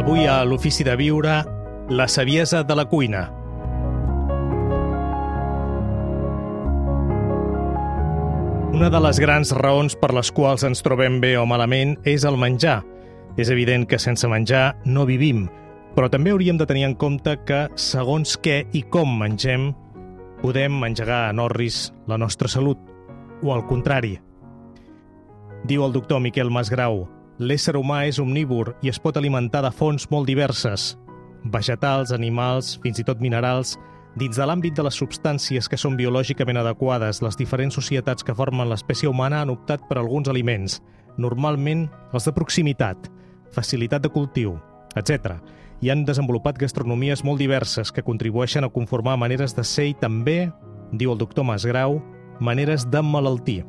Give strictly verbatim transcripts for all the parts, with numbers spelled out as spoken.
Avui a l'Ofici de Viure, la saviesa de la cuina. Una de les grans raons per les quals ens trobem bé o malament és el menjar. És evident que sense menjar no vivim, però també hauríem de tenir en compte que, segons què i com mengem, podem engegar a norris la nostra salut, o al contrari. Diu el doctor Miquel Masgrau: l'ésser humà és omnívor i es pot alimentar de fonts molt diverses, vegetals, animals, fins i tot minerals. Dins de l'àmbit de les substàncies que són biològicament adequades, les diferents societats que formen l'espècie humana han optat per alguns aliments, normalment els de proximitat, facilitat de cultiu, etcètera, i han desenvolupat gastronomies molt diverses que contribueixen a conformar maneres de ser i també, diu el doctor Masgrau, maneres d'emmalaltir.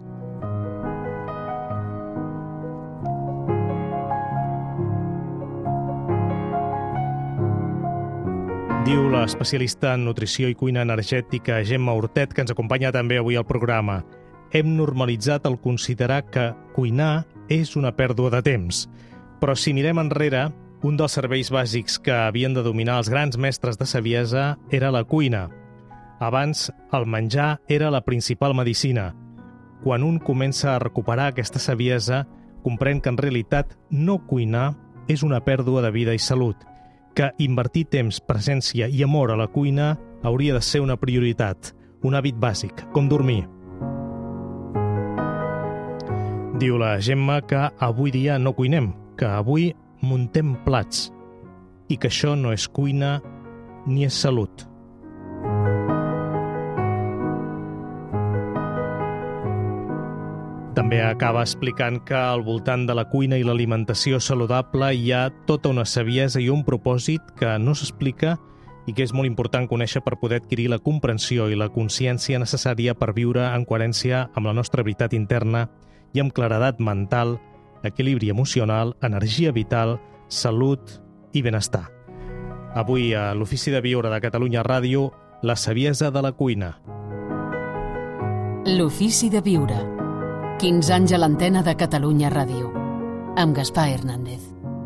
Diu l'especialista en nutrició i cuina energètica Gemma Hortet, que ens acompanya també avui al programa. Hem normalitzat el considerar que cuinar és una pèrdua de temps. Però si mirem enrere, un dels serveis bàsics que havien de dominar els grans mestres de saviesa era la cuina. Abans, el menjar era la principal medicina. Quan un comença a recuperar aquesta saviesa, comprèn que en realitat no cuinar és una pèrdua de vida i salut, que invertir temps, presència i amor a la cuina hauria de ser una prioritat, un hàbit bàsic, com dormir. Diu la Gemma que avui dia no cuinem, que avui muntem plats i que això no és cuina ni és salut. També acaba explicant que al voltant de la cuina i l'alimentació saludable hi ha tota una saviesa i un propòsit que no s'explica i que és molt important conèixer per poder adquirir la comprensió i la consciència necessària per viure en coherència amb la nostra veritat interna i amb claredat mental, equilibri emocional, energia vital, salut i benestar. Avui a l'Ofici de Viure de Catalunya Ràdio, la saviesa de la cuina. L'Ofici de Viure. quinze anys a l'antena de Catalunya Ràdio, amb Gaspar Hernández.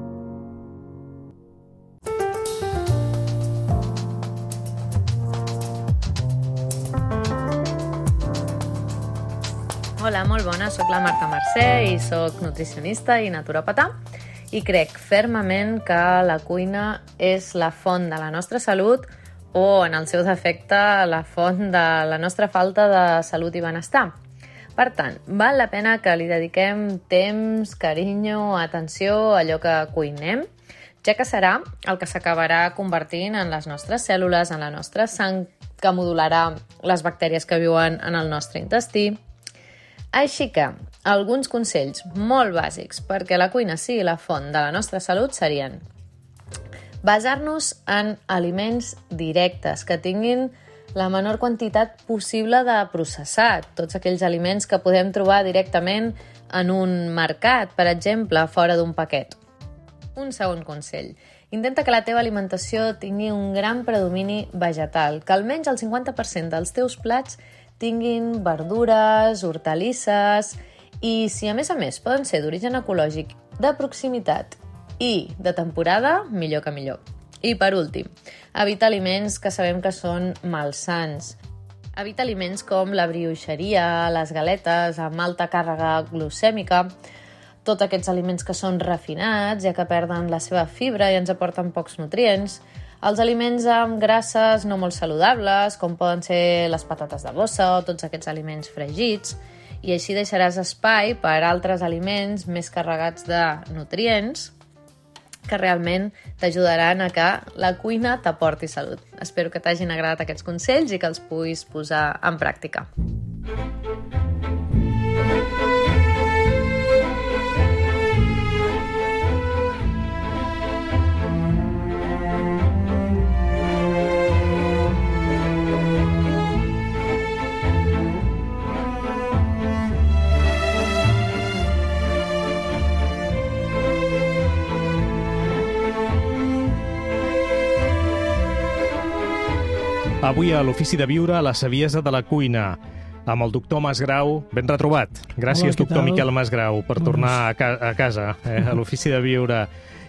Hola, molt bona, soc la Marta Mercè i soc nutricionista i naturòpata i crec fermament que la cuina és la font de la nostra salut o, en el seu defecte, la font de la nostra falta de salut i benestar. Per tant, val la pena que li dediquem temps, carinyo, atenció a allò que cuinem, ja que serà el que s'acabarà convertint en les nostres cèl·lules, en la nostra sang, que modularà les bactèries que viuen en el nostre intestí. Així que, alguns consells molt bàsics perquè la cuina sigui la font de la nostra salut serien basar-nos en aliments directes que tinguin la menor quantitat possible de processat, tots aquells aliments que podem trobar directament en un mercat, per exemple, fora d'un paquet. Un segon consell. Intenta que la teva alimentació tingui un gran predomini vegetal, que almenys el cinquanta per cent dels teus plats tinguin verdures, hortalisses i, si a més a més poden ser d'origen ecològic, de proximitat i de temporada, millor que millor. I per últim, evita aliments que sabem que són malsans. Evita aliments com la brioixeria, les galetes amb alta càrrega glucèmica, tots aquests aliments que són refinats, ja que perden la seva fibra i ens aporten pocs nutrients, els aliments amb grasses no molt saludables, com poden ser les patates de bossa o tots aquests aliments fregits, i així deixaràs espai per altres aliments més carregats de nutrients que realment t'ajudaran a que la cuina t'aporti salut. Espero que t'hagin agradat aquests consells i que els puguis posar en pràctica. Avui a l'Ofici de Viure, la saviesa de la cuina, amb el doctor Masgrau. Ben retrobat. Gràcies, Hola, doctor tal? Miquel Masgrau, per tornar a, ca a casa, eh, a l'Ofici de Viure.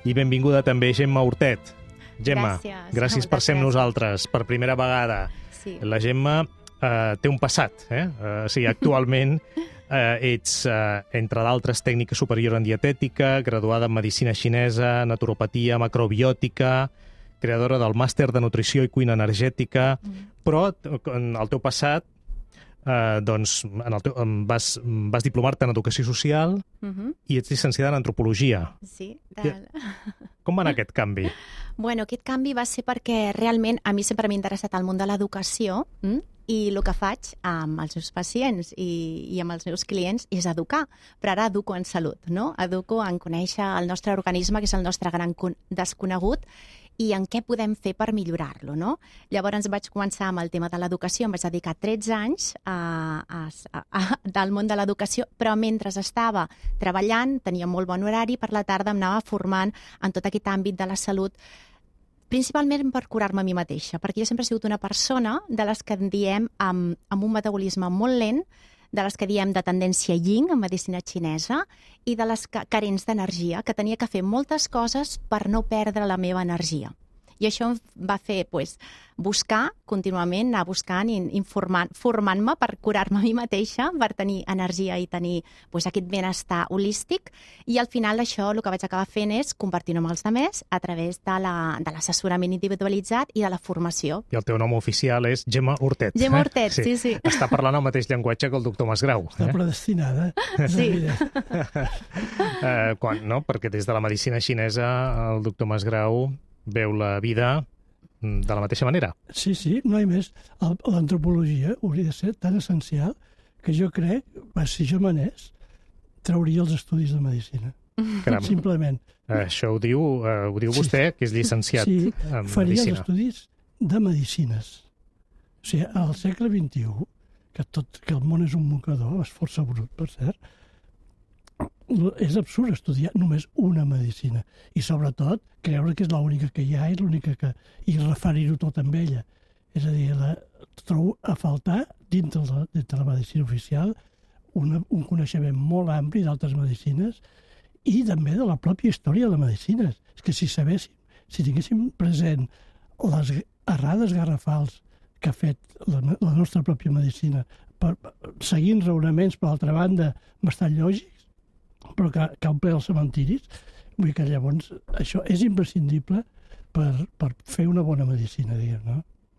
I benvinguda també Gemma Hortet. Gemma, gràcies, gràcies per ser amb nosaltres per primera vegada. Sí. La Gemma eh, té un passat, eh? Uh, o sigui, actualment eh, ets, eh, entre d'altres, tècnica superior en dietètica, graduada en medicina xinesa, naturopatia, macrobiòtica, creadora del màster de nutrició i cuina energètica, mm. però en el teu passat eh, doncs, en el teu, vas, vas diplomar-te en educació social Uh-huh. i ets llicenciada en antropologia. Sí. Tal. Com va anar aquest canvi? Bueno, aquest canvi va ser perquè realment a mi sempre m'ha interessat el món de l'educació mm? i el que faig amb els meus pacients i, i amb els meus clients és educar, però ara educo en salut, no? Educo en conèixer el nostre organisme, que és el nostre gran desconegut, i en què podem fer per millorar-lo, no? Llavors vaig començar amb el tema de l'educació, em vaig dedicar tretze anys a, a, a, a, del món de l'educació, però mentre estava treballant, tenia molt bon horari, per la tarda em anava formant en tot aquest àmbit de la salut, principalment per curar-me a mi mateixa, perquè jo sempre he sigut una persona de les que en diem amb, amb un metabolisme molt lent, de les que diem de tendència yin, en medicina xinesa, i de les que, carents d'energia, que tenia que fer moltes coses per no perdre la meva energia. I això em va fer pues, buscar contínuament, anar buscant i informant, formant-me per curar-me a mi mateixa, per tenir energia i tenir pues, aquest benestar holístic. I al final això el que vaig acabar fent és compartir-ho amb els altres a través de l'assessorament individualitzat i de la formació. I el teu nom oficial és Gemma Hortet. Gemma Hortet, eh? sí, sí. Està parlant el mateix llenguatge que el doctor Masgrau. Està eh? predestinada. Sí. eh, quan, no? Perquè des de la medicina xinesa el doctor Masgrau veu la vida de la mateixa manera. Sí, sí, no hi més. L'antropologia hauria de ser tan essencial que jo crec, si jo m'anés, trauria els estudis de medicina. Caram. Simplement. Això ho diu, uh, ho diu vostè, sí. que és llicenciat sí, en faria medicina. els estudis de medicines. O sigui, al segle vint-i-u, que, tot, que el món és un mocador, és força brut, per cert, és absurd estudiar només una medicina i sobretot creure que és l'única que hi ha i l'única que... i referir-ho tot amb ella. És a dir, la... trobo a faltar dintre de, dintre de la medicina oficial una, un coneixement molt ampli d'altres medicines i també de la pròpia història de la medicina. És que si sabéssim, si tinguéssim present les errades garrafals que ha fet la, la nostra pròpia medicina, per, seguint raonaments, per altra banda, bastant lògics, però que, que omple els cementiris, vull que llavors això és imprescindible per, per fer una bona medicina, diguem, no?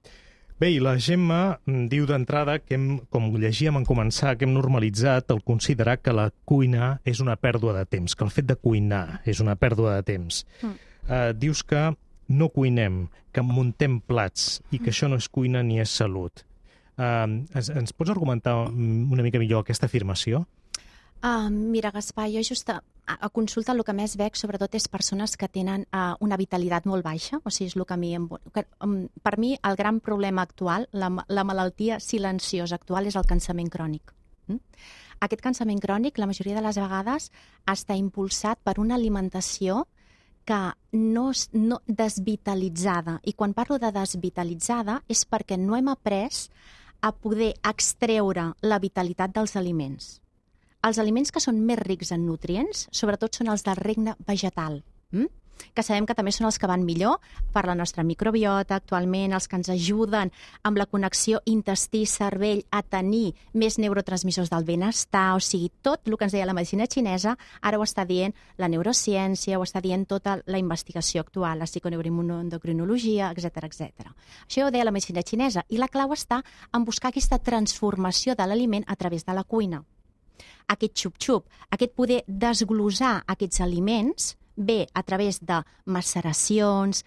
Bé, i la Gemma diu d'entrada que, hem, com llegíem en començar, que hem normalitzat el considerar que la cuina és una pèrdua de temps, que el fet de cuinar és una pèrdua de temps. Mm. Uh, dius que no cuinem, que muntem plats i que això no és cuina ni és salut. Uh, ens, ens pots argumentar una mica millor aquesta afirmació? Uh, mira, Gaspar, jo just a, a consulta el que més veig sobretot és persones que tenen uh, una vitalitat molt baixa, o sigui, és el que a mi... Em, que, um, per mi, el gran problema actual, la, la malaltia silenciosa actual és el cansament crònic. Mm? Aquest cansament crònic, la majoria de les vegades, està impulsat per una alimentació que no, no desvitalitzada. I quan parlo de desvitalitzada és perquè no hem après a poder extreure la vitalitat dels aliments. Els aliments que són més rics en nutrients, sobretot són els del regne vegetal, hm? que sabem que també són els que van millor per la nostra microbiota actualment, els que ens ajuden amb la connexió intestí-cervell a tenir més neurotransmissors del benestar, o sigui, tot el que ens deia la medicina xinesa, ara ho està dient la neurociència, ho està dient tota la investigació actual, la psiconeuroendocrinologia, etcètera, etcètera. Això ho deia la medicina xinesa, i la clau està en buscar aquesta transformació de l'aliment a través de la cuina. Aquest xup-xup, aquest poder desglossar aquests aliments ve a través de maceracions,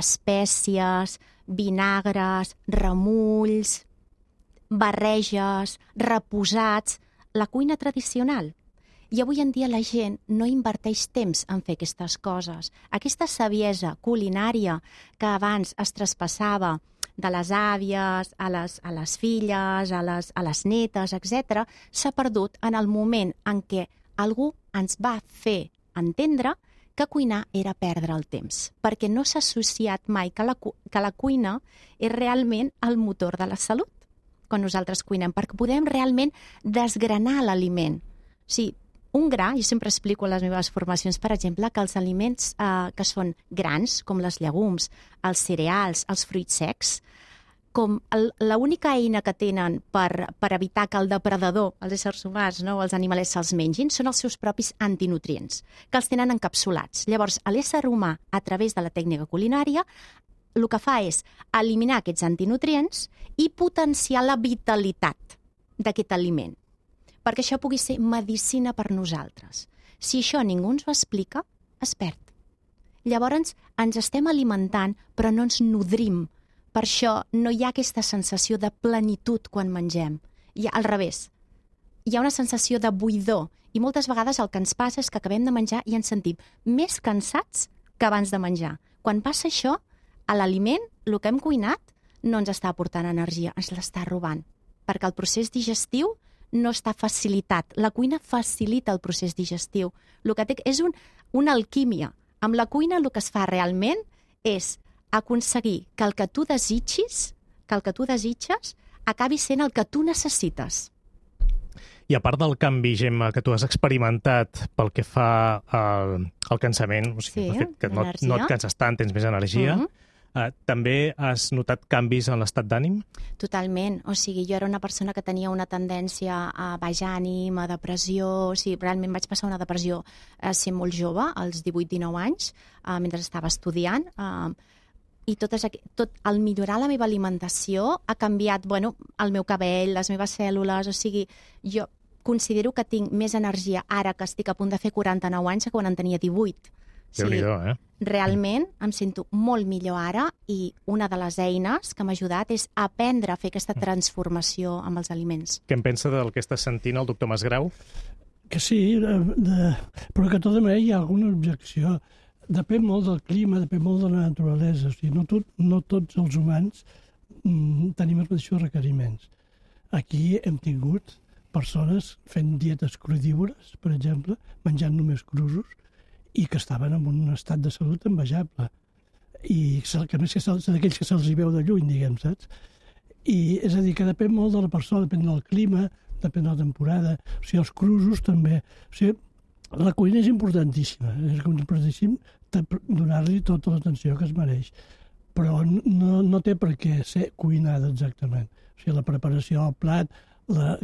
espècies, vinagres, remulls, barreges, reposats, la cuina tradicional. I avui en dia la gent no inverteix temps en fer aquestes coses. Aquesta saviesa culinària que abans es traspassava de les àvies, a les, a les filles, a les, a les netes, etcètera, s'ha perdut en el moment en què algú ens va fer entendre que cuinar era perdre el temps, perquè no s'ha associat mai que la, que la cuina és realment el motor de la salut quan nosaltres cuinem, perquè podem realment desgranar l'aliment. O sigui, un gra, jo sempre explico a les meves formacions, per exemple, que els aliments eh, que són grans, com les llegums, els cereals, els fruits secs, com l'única eina que tenen per, per evitar que el depredador, els éssers humans, no, els animalets se'ls mengin, són els seus propis antinutrients, que els tenen encapsulats. Llavors, l'ésser humà, a través de la tècnica culinària, el que fa és eliminar aquests antinutrients i potenciar la vitalitat d'aquest aliment, perquè això pugui ser medicina per nosaltres. Si això ningú ens ho explica, es perd. Llavors, ens estem alimentant, però no ens nodrim. Per això no hi ha aquesta sensació de plenitud quan mengem. I al revés, hi ha una sensació de buidor. I moltes vegades el que ens passa és que acabem de menjar i ens sentim més cansats que abans de menjar. Quan passa això, a l'aliment, el que hem cuinat, no ens està aportant energia, ens l'està robant. Perquè el procés digestiu no està facilitat. La cuina facilita el procés digestiu. El que té és un, una alquímia. Amb la cuina el que es fa realment és aconseguir que el que tu desitgis, que el que tu desitges, acabi sent el que tu necessites. I a part del canvi, Gemma, que tu has experimentat pel que fa al, al cansament, o sigui, Sí, el fet que no, l'energia. no et canses tant, tens més energia, Mhm. eh, també has notat canvis en l'estat d'ànim? Totalment. O sigui, jo era una persona que tenia una tendència a baix ànim, a depressió. O sigui, realment vaig passar una depressió a ser molt jove, als divuit dinou anys, eh, mentre estava estudiant. Eh, I tot, tot el millorar la meva alimentació ha canviat, bueno, el meu cabell, les meves cèl·lules. O sigui, jo considero que tinc més energia ara que estic a punt de fer quaranta-nou anys que quan en tenia divuit. O sigui, Déu-n'hi-do, eh? realment em sento molt millor ara i una de les eines que m'ha ajudat és aprendre a fer aquesta transformació amb els aliments. Què en pensa del que està sentint el doctor Masgrau? Que sí, de, de, però que de tota manera hi ha alguna objecció. Depèn molt del clima, depèn molt de la naturalesa. O sigui, no, tot, no tots els humans mm, tenim els mateixos requeriments. Aquí hem tingut persones fent dietes crudívores, per exemple, menjant només crusos, i que estaven en un estat de salut envejable. I que a més són d'aquells que se'ls hi veu de lluny, diguem, saps? I és a dir, que depèn molt de la persona, depèn del clima, depèn de la temporada. O sigui, els crusos també. O sigui, la cuina és importantíssima, és importantíssim donar-li tota l'atenció que es mereix, però no, no té per què ser cuinada exactament. O sigui, la preparació del plat, la,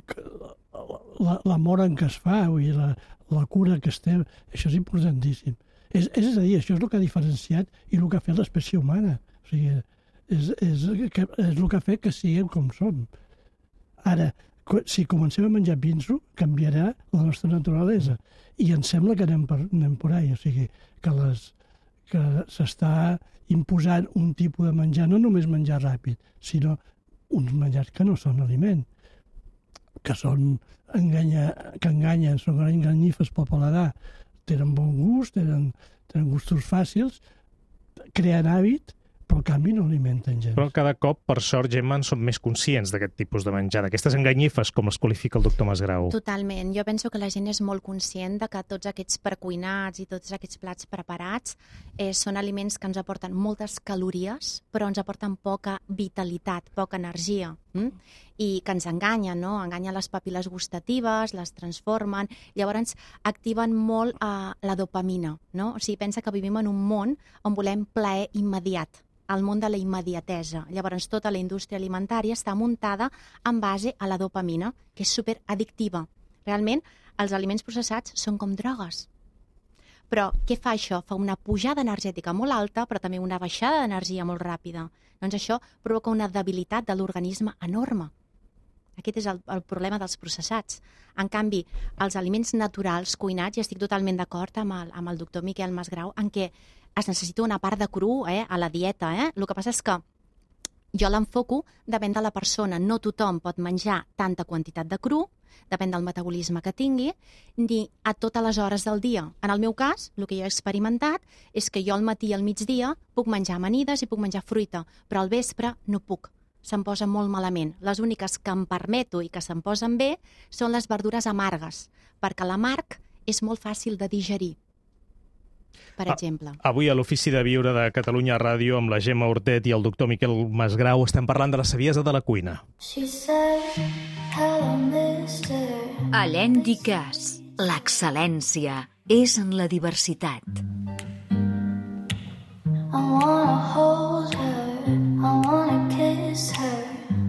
la, l'amor en què es fa, vull dir, la, la cura que es té, això és importantíssim. És, és a dir, això és el que ha diferenciat i el que ha fet l'espècie humana. O sigui, és, és, és el que ha fet que siguem com som. Ara, si comencem a menjar pinso, canviarà la nostra naturalesa. I em sembla que anem per, anem per ahí, o sigui, que, les, que s'està imposant un tipus de menjar, no només menjar ràpid, sinó uns menjars que no són aliment, que són enganya, que enganyen, són enganyifes pel paladar, tenen bon gust, tenen, tenen gustos fàcils, creen hàbit, però en canvi no alimenten gens. Però cada cop, per sort, Gemma, en som més conscients d'aquest tipus de menjar, d'aquestes enganyifes, com les qualifica el doctor Masgrau. Totalment. Jo penso que la gent és molt conscient de que tots aquests precuinats i tots aquests plats preparats eh, són aliments que ens aporten moltes calories, però ens aporten poca vitalitat, poca energia, hm? I que ens enganyen, no? Enganyen les papil·les gustatives, les transformen, llavors activen molt eh, la dopamina, no? O sigui, pensa que vivim en un món on volem plaer immediat, al món de la immediatesa. Llavors, tota la indústria alimentària està muntada en base a la dopamina, que és superaddictiva. Realment, els aliments processats són com drogues. Però què fa això? Fa una pujada energètica molt alta, però també una baixada d'energia molt ràpida. Doncs això provoca una debilitat de l'organisme enorme. Aquest és el, el problema dels processats. En canvi, els aliments naturals, cuinats, i estic totalment d'acord amb, el, amb el doctor Miquel Masgrau, en què es necessita una part de cru eh, a la dieta. Eh? El que passa és que jo l'enfoco depèn de la persona. No tothom pot menjar tanta quantitat de cru, depèn del metabolisme que tingui, ni a totes les hores del dia. En el meu cas, el que jo he experimentat és que jo al matí i al migdia puc menjar amanides i puc menjar fruita, però al vespre no puc. Se'm posa molt malament. Les úniques que em permeto i que se'm posen bé són les verdures amargues, perquè l'amarg és molt fàcil de digerir. Per exemple. Ah, avui a l'Ofici de Viure de Catalunya Ràdio amb la Gemma Hortet i el doctor Miquel Masgrau estem parlant de la saviesa de la cuina. Alain Ducasse, L'excel·lència és en la diversitat. I wanna hold her, I wanna kiss her.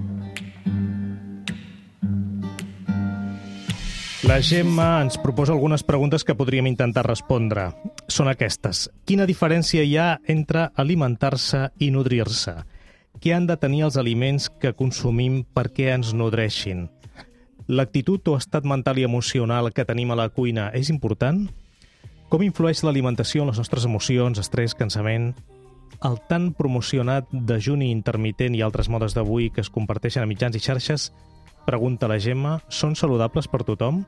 La Gemma ens proposa algunes preguntes que podríem intentar respondre. Són aquestes. Quina diferència hi ha entre alimentar-se i nodrir-se? Què han de tenir els aliments que consumim perquè ens nodreixin? L'actitud o estat mental i emocional que tenim a la cuina és important? Com influeix l'alimentació en les nostres emocions, estrès, cansament? El tan promocionat dejuni intermitent i altres modes d'avui que es comparteixen a mitjans i xarxes, pregunta la Gemma, són saludables per tothom?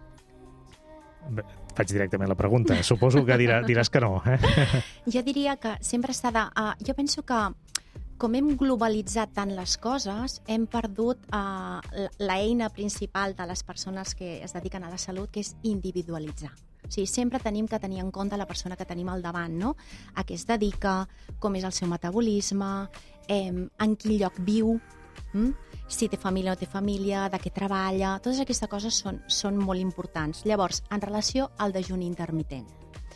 Bé, faig directament la pregunta. Suposo que dirà, diràs que no. Eh? Jo diria que sempre està de... Uh, jo penso que com hem globalitzat tant les coses, hem perdut uh, l'eina principal de les persones que es dediquen a la salut, que és individualitzar. O sigui, sempre tenim que tenir en compte la persona que tenim al davant, no? A què es dedica, com és el seu metabolisme, eh, en quin lloc viu, hm? si té família o no té família, de què treballa, totes aquestes coses són, són molt importants. Llavors, en relació al dejuni intermitent,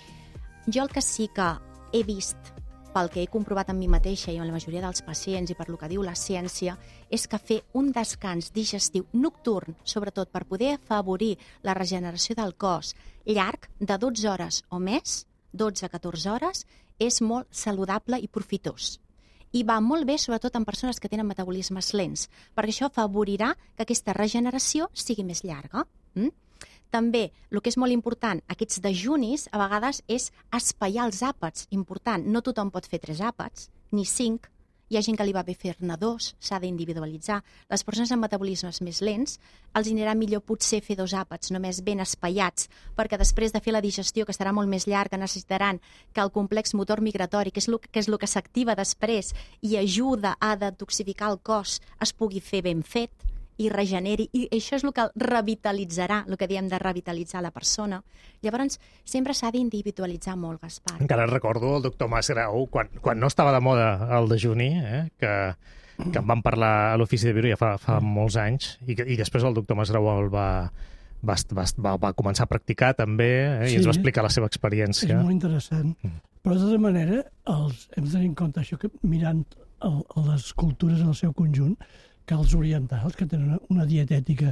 jo el que sí que he vist, pel que he comprovat en mi mateixa i en la majoria dels pacients i per lo que diu la ciència, és que fer un descans digestiu nocturn, sobretot per poder afavorir la regeneració del cos llarg, de dotze hores o més, dotze a catorze hores, és molt saludable i profitós. I va molt bé, sobretot en persones que tenen metabolismes lents, perquè això afavorirà que aquesta regeneració sigui més llarga. Mm? També, el que és molt important, aquests dejunis, a vegades, és espaiar els àpats. Important, no tothom pot fer tres àpats, ni cinc. Hi ha gent que li va bé fer-ne dos, s'ha d'individualitzar. Les persones amb metabolismes més lents els anirà millor potser fer dos àpats, només ben espaiats, perquè després de fer la digestió, que serà molt més llarga, necessitaran que el complex motor migratori, que és el que, és el que s'activa després i ajuda a detoxificar el cos, es pugui fer ben fet i regeneri, i això és el que revitalitzarà, el que diem de revitalitzar la persona. Llavors, sempre s'ha d'individualitzar molt, Gaspar. Encara recordo el doctor Masgrau, quan, quan no estava de moda el dejuni, eh, que, que en vam parlar a l'Ofici de Viure ja fa, fa molts anys, i, que, i després el doctor Masgrau el va, va, va, va començar a practicar també, eh, i sí, ens va explicar la seva experiència. És molt interessant. Mm. Però, de tota manera, els, hem de tenir en compte això, que mirant el, les cultures en el seu conjunt, que els orientals, que tenen una dietètica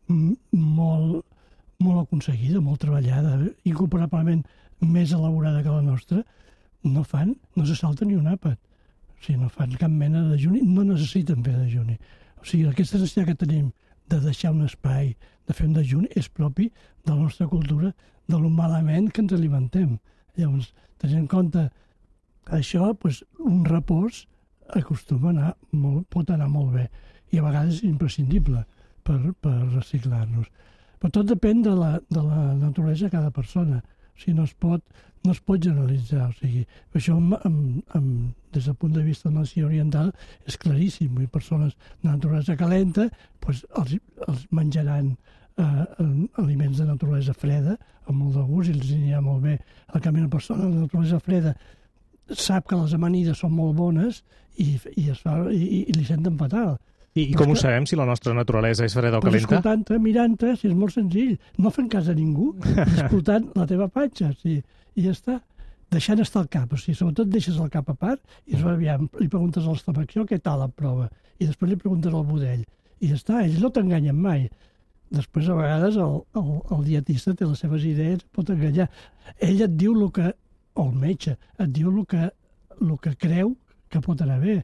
molt, molt aconseguida, molt treballada, incomparablement més elaborada que la nostra, no fan, no se salten ni un àpat. O sigui, no fan cap mena de dejuni, no necessiten fer dejuni. O sigui, aquesta necessitat que tenim de deixar un espai, de fer un dejuni, és propi de la nostra cultura, de lo malament que ens alimentem. Llavors, tenint en compte això, doncs, un repòs acostuma a anar molt, pot anar molt bé. I a vegades és imprescindible per, per reciclar-nos. Però tot depèn de la, de la naturalesa de cada persona. O sigui, no es pot, no es pot generalitzar. O sigui, això, amb, amb, amb, des del punt de vista de la medicina oriental, és claríssim. I persones de naturalesa calenta doncs, els, els menjaran eh, aliments de naturalesa freda, amb molt de gust, i els anirà molt bé. En canvi, una persona de naturalesa freda sap que les amanides són molt bones i, i, es fa, i, i li senten fatal. I, i com ho sabem, si la nostra naturalesa és freda o calenta? Pues escoltant-te, mirant-te, si és molt senzill, no fent cas a ningú, escoltant la teva patxa, sí, i ja està. Deixant estar el cap, o sigui, sobretot deixes el cap a part i aviam, li preguntes a l'estomac, què tal la prova? I després li preguntes al budell. I ja està, ells no t'enganyen mai. Després, a vegades, el, el, el dietista té les seves idees, pot enganyar. Ell et diu el que, o el metge, et diu el que, el que creu que pot anar bé.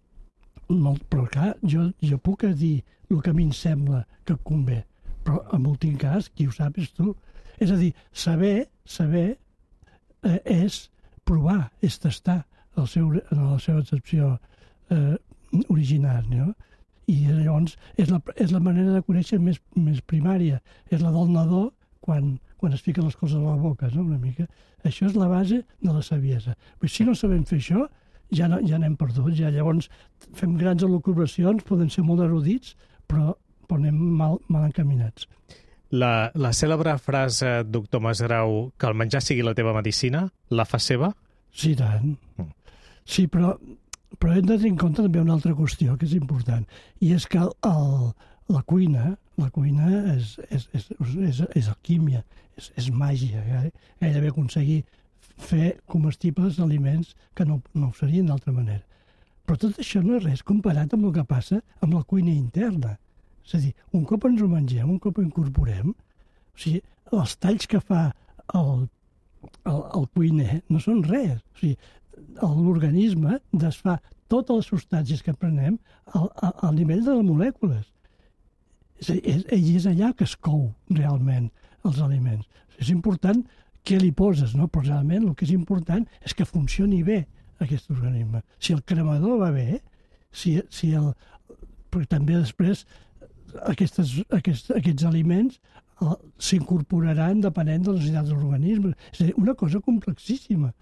Molt, però clar, jo, jo puc dir el que a mi em sembla que convé, però en últim cas, qui ho sap és tu. És a dir, saber, saber eh, és provar, és tastar el seu, en la seva excepció eh, original, no? I llavors és la, és la manera de conèixer més, més primària, és la del nadó quan, quan es fiquen les coses a la boca, no? Una mica. Això és la base de la saviesa. Però si no sabem fer això, ja, no, ja n'hem perdut, ja llavors fem grans elucubracions, poden ser molt erudits, però, però anem mal, mal encaminats. La, la cèlebre frase, doctor Masgrau, que el menjar sigui la teva medicina, la fa seva? Sí, tant. Mm. Sí, però, però hem de tenir en compte també una altra qüestió que és important, i és que el, la cuina, la cuina és, és, és, és, és alquímia, és, és màgia, gairebé aconseguir fer comestibles aliments que no, no ho serien d'altra manera. Però tot això no és res comparat amb el que passa amb la cuina interna. És a dir, un cop ens ho mengem, un cop ho incorporem, o sigui, els talls que fa el, el, el cuiner no són res. O sigui, l'organisme desfà totes les substàncies que prenem al, al, al nivell de les molècules. És, és, és allà que es cou realment els aliments. És important què li poses, no? Però realment el que és important és que funcioni bé aquest organisme. Si el cremador va bé, si, si el... perquè també després aquestes, aquests, aquests aliments uh, s'incorporaran depenent de les necessitats de l'organisme. És a dir, una cosa complexíssima.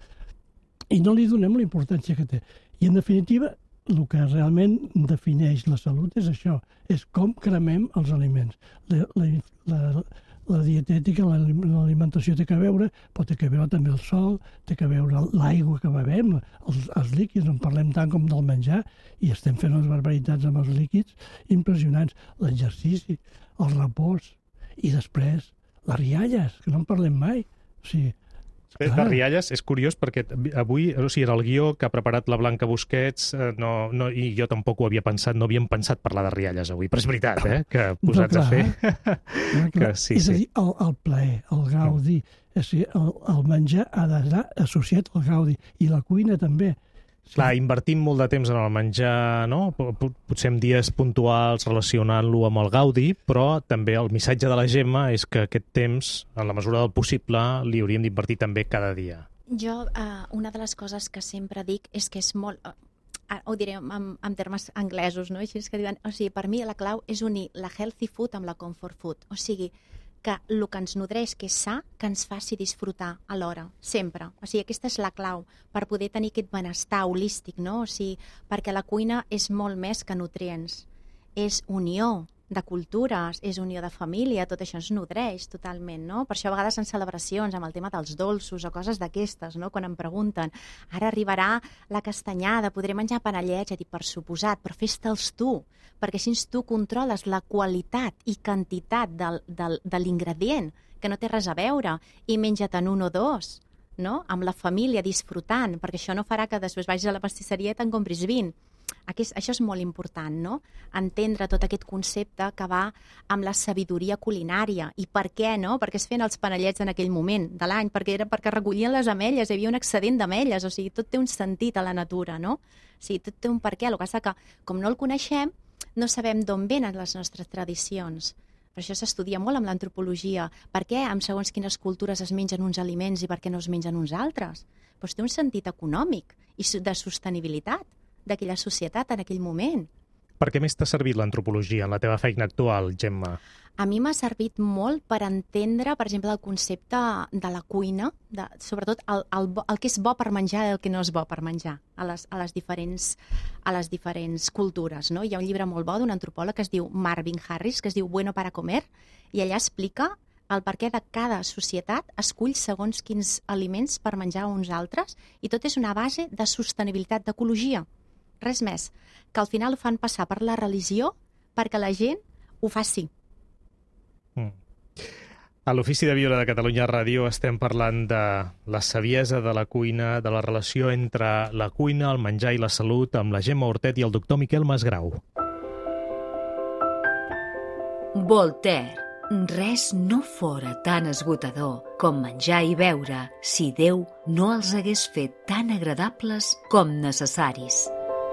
I no li donem la importància que té. I, en definitiva, el que realment defineix la salut és això, és com cremem els aliments. La, la, la, la dietètica, l'alimentació té que veure, però té que veure també el sol, té que veure l'aigua que bevem, els, els líquids, en parlem tant com del menjar, i estem fent unes barbaritats amb els líquids impressionants. L'exercici, el repòs, i després les rialles, que no en parlem mai. O sigui, de rialles és curiós perquè avui, o sigui, en el guió que ha preparat la Blanca Busquets, no, no, i jo tampoc ho havia pensat, no havíem pensat parlar de rialles avui, però és veritat, eh, que posats no, a fer... que sí, és sí. a dir, el, el plaer, el gaudi, és a dir, el, el menjar ha d'anar associat al gaudi, i la cuina també. Sí. Clar, invertim molt de temps en el menjar, no? Potser en dies puntuals relacionant-lo amb el gaudi, però també el missatge de la Gemma és que aquest temps, en la mesura del possible, li hauríem d'invertir també cada dia. Jo, uh, una de les coses que sempre dic és que és molt... Uh, ho diré en, en termes anglesos, no? Així és que diuen... O sigui, per mi la clau és unir la healthy food amb la comfort food. O sigui, que el que ens nodreix, que és sa, que ens faci disfrutar alhora, sempre. O sigui, aquesta és la clau per poder tenir aquest benestar holístic, no? O sigui, perquè la cuina és molt més que nutrients. És unió de cultures, és unió de família, tot això ens nodreix totalment, no? Per això a vegades en celebracions, amb el tema dels dolços o coses d'aquestes, no? Quan em pregunten, ara arribarà la castanyada, podré menjar panellets, ja dic, per suposat, però fes-te'ls tu, perquè així tu controles la qualitat i quantitat del, del, de l'ingredient, que no té res a veure, i menja-te'n un o dos, no? Amb la família, disfrutant, perquè això no farà que després vagis a la pastisseria i te'n compris vint. Aquest, això és molt important, no? Entendre tot aquest concepte que va amb la sabidoria culinària. I per què, no? Perquè es feien els panellets en aquell moment de l'any, perquè era perquè recollien les ametlles, hi havia un excedent d'ametlles, o sigui, tot té un sentit a la natura, no? O sigui, tot té un per què. El que passa que, com no el coneixem, no sabem d'on venen les nostres tradicions. Per això s'estudia molt amb l'antropologia. Per què, amb segons quines cultures es mengen uns aliments i per què no es mengen uns altres? Doncs té un sentit econòmic i de sostenibilitat d'aquella societat en aquell moment. Per què més t'ha servit l'antropologia en la teva feina actual, Gemma? A mi m'ha servit molt per entendre, per exemple, el concepte de la cuina, de, sobretot el, el, el que és bo per menjar i el que no és bo per menjar a les, a les, diferents, a les diferents cultures. No? Hi ha un llibre molt bo d'un antropòleg que es diu Marvin Harris, que es diu Bueno para comer, i allà explica el perquè de cada societat escull segons quins aliments per menjar uns altres, i tot és una base de sostenibilitat, d'ecologia. Res més, que al final ho fan passar per la religió perquè la gent ho faci. Mm. A l'Ofici de Viure de Catalunya Ràdio estem parlant de la saviesa de la cuina, de la relació entre la cuina, el menjar i la salut, amb la Gemma Hortet i el doctor Miquel Masgrau. Voltaire. Res no fora tan esgotador com menjar i beure si Déu no els hagués fet tan agradables com necessaris.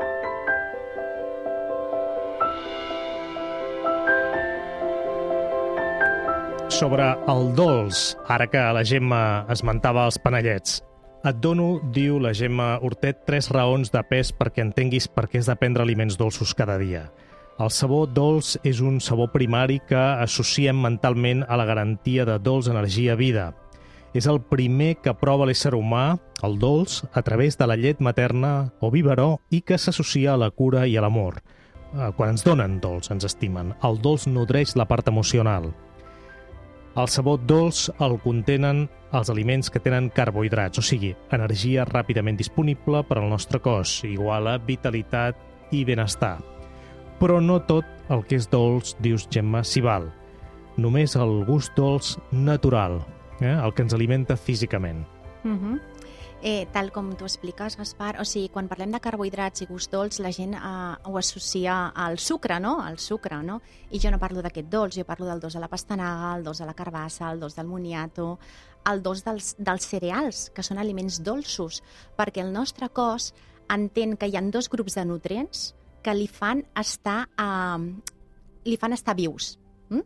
Sobre el dolç, ara que la Gemma esmentava els panellets. Et dono, diu la Gemma Hortet, tres raons de pes perquè entenguis per què has de prendre aliments dolços cada dia. El sabor dolç és un sabor primari que associem mentalment a la garantia de dolç, energia, vida. És el primer que prova l'ésser humà, el dolç, a través de la llet materna o biberó i que s'associa a la cura i a l'amor. Quan ens donen dolç, ens estimen. El dolç nodreix la part emocional. El sabor dolç el contenen els aliments que tenen carbohidrats, o sigui, energia ràpidament disponible per al nostre cos, igual a vitalitat i benestar. Però no tot el que és dolç, dius, Gemma, s'hi val. Només el gust dolç natural, eh? el que ens alimenta físicament. Uh-huh. Eh, tal com tu expliques, Gaspar, o sigui, quan parlem de carbohidrats i gust dolç, la gent eh, ho associa al sucre, no? Al sucre, no? I jo no parlo d'aquest dolç, jo parlo del dolç de la pastanaga, el dolç de la carbassa, el dolç del moniato, el dolç dels, dels cereals, que són aliments dolços, perquè el nostre cos entén que hi ha dos grups de nutrients que li fan estar, eh, li fan estar vius. Mm?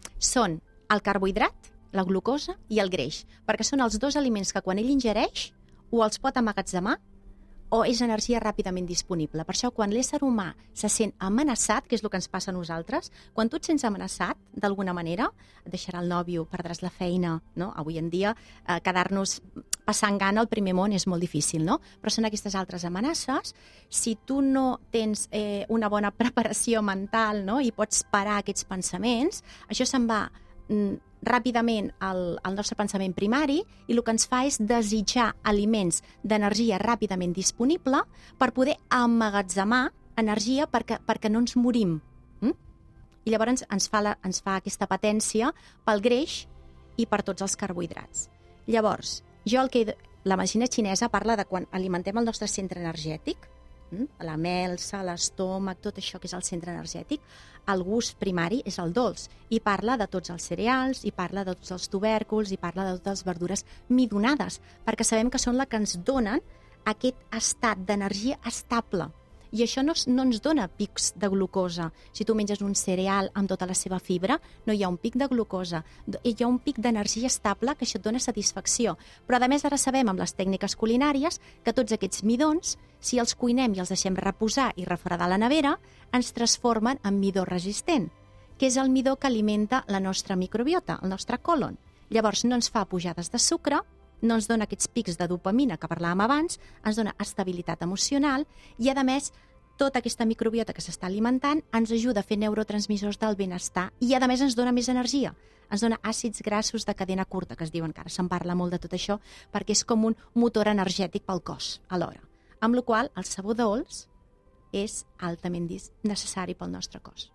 Són el carbohidrat, la glucosa i el greix, perquè són els dos aliments que quan ell ingereix o els pot emmagatzemar o és energia ràpidament disponible. Per això, quan l'ésser humà se sent amenaçat, que és el que ens passa a nosaltres, quan tu et sents amenaçat, d'alguna manera, et deixarà el nòvio, perdràs la feina, no? Avui en dia, eh, quedar-nos passant gana al primer món és molt difícil, no? Però són aquestes altres amenaces. Si tu no tens eh, una bona preparació mental, no?, i pots parar aquests pensaments, això se'n va mm, ràpidament al, al nostre pensament primari i el que ens fa és desitjar aliments d'energia ràpidament disponible per poder emmagatzemar energia perquè, perquè no ens morim. Mm? I llavors ens fa, la, ens fa aquesta patència pel greix i per tots els carbohidrats. Llavors, jo el que la medicina xinesa parla de quan alimentem el nostre centre energètic, la melsa, l'estómac, tot això que és el centre energètic, el gust primari és el dolç i parla de tots els cereals, i parla de tots els tubèrculs, i parla de totes les verdures midonades, perquè sabem que són les que ens donen aquest estat d'energia estable. I això no, no ens dona pics de glucosa. Si tu menges un cereal amb tota la seva fibra, no hi ha un pic de glucosa. Hi ha un pic d'energia estable que això et dona satisfacció. Però a més ara sabem amb les tècniques culinàries que tots aquests midons, si els cuinem i els deixem reposar i refredar a la nevera, ens transformen en midó resistent, que és el midó que alimenta la nostra microbiota, el nostre colon. Llavors no ens fa pujades de sucre, no ens dona aquests pics de dopamina que parlàvem abans, ens dona estabilitat emocional i, a més, tota aquesta microbiota que s'està alimentant ens ajuda a fer neurotransmissors del benestar i, a més, ens dona més energia. Ens dona àcids grassos de cadena curta, que es diuen, que ara se'n parla molt de tot això, perquè és com un motor energètic pel cos alhora. Amb la qual cosa, el sabor dolç és altament necessari pel nostre cos.